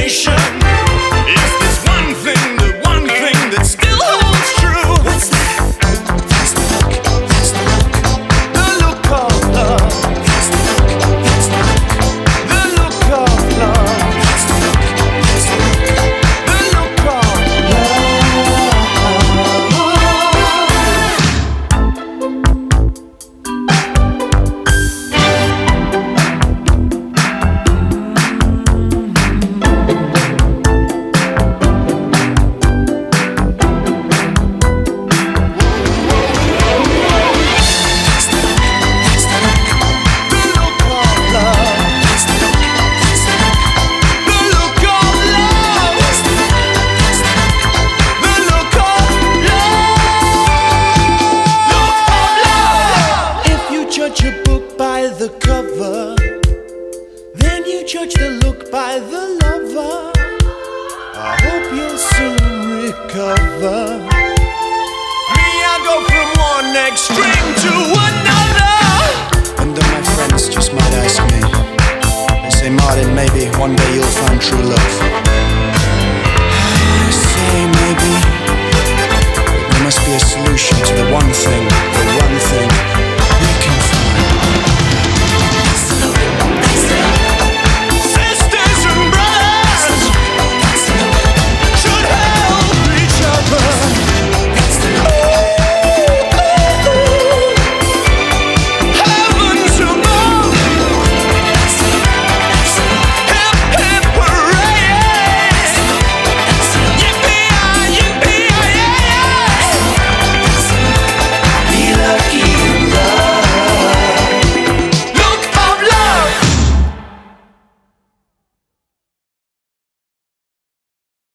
imagination. Yes, there's one thing, the one thing that still holds true. What's that? That's the look, that's the look. The look of love. That's the look, that's the look. The look of love. That's the look, that's the look. The look of the cover, then you judge the look by the lover. I hope you'll soon recover. Me, I go from one extreme to another. And then my friends just might ask me, they say, Martin, maybe one day you'll find true love.